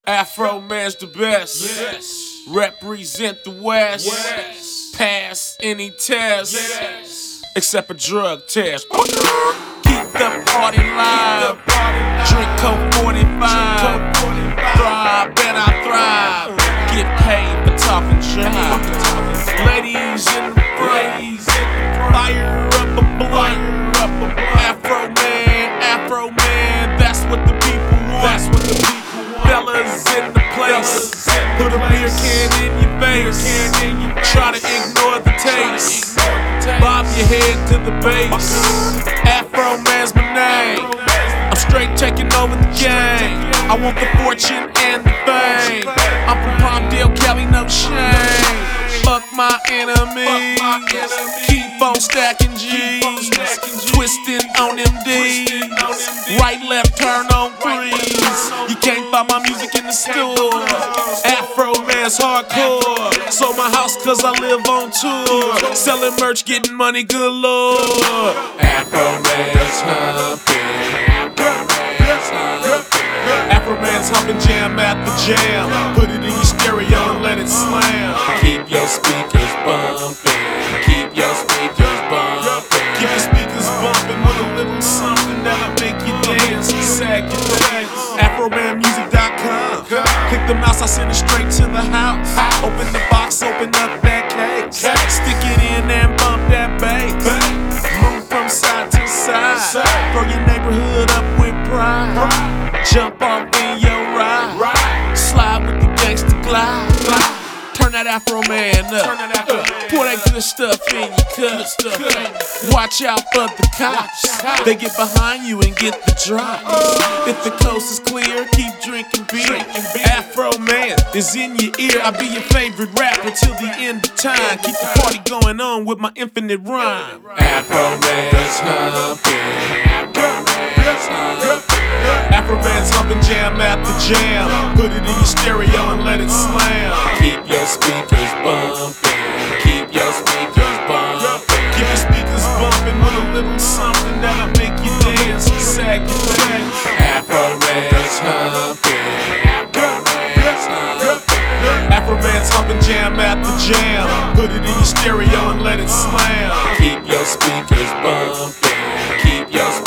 Afroman's the best. Yes. Represent the West. Yes. Pass any test. Yes. Except a drug test. Keep the party live. Drink Coke 45. Thrive and I thrive. Get paid for talking jive. Ladies in the front. Fire up a blunt. Afroman, that's what the people want. Fellas in the place, put a beer can in your face. Try to ignore the taste. Bob your head to the base. Afroman's my name. I'm straight taking over the game. I want the fortune and the fame. I'm from Palmdale, Cali, no shame. Fuck my enemies. Keep on stacking G's. Twisting on MDs. Right, left, turn on threes. You can't find my music in the store. Afroman's hardcore. Sold my house cause I live on tour. Selling merch, getting money galore. Afroman's humping. Afroman's humping, jam at the jam. Put it in your stereo and let it slam. Keep your speakers bumping. Keep your speakers bumping. Keep your speakers bumping with a little something that'll make you dance. Sag your legs. Afromanmusic.com. Click the mouse, I send it straight to the house. Open the box, open up that case. Stick it in and bump that bass. Move from side to side. Throw your neighborhood up with pride. Jump off in your ride. Slide with the gangsta glide. Turn that Afroman up. Pour that good stuff in your cup. Watch out for the cops. They get behind you and get the drop. If the coast is clear, keep drinking beer. Afroman is in your ear. I'll be your favorite rapper till the end of time. Keep the party going on with my infinite rhyme. Afroman's humping. Afroman's humping, jam at the jam. Put it in your stereo and let it slam. Keep your speakers bumping. Keep your speakers bumping. Keep your speakers bumping with a little something that'll make you dance. Sag your legs. Afroman's humping. Afroman's humping, jam at the jam. Put it in your stereo and let it slam. Keep your speakers bumping. Keep your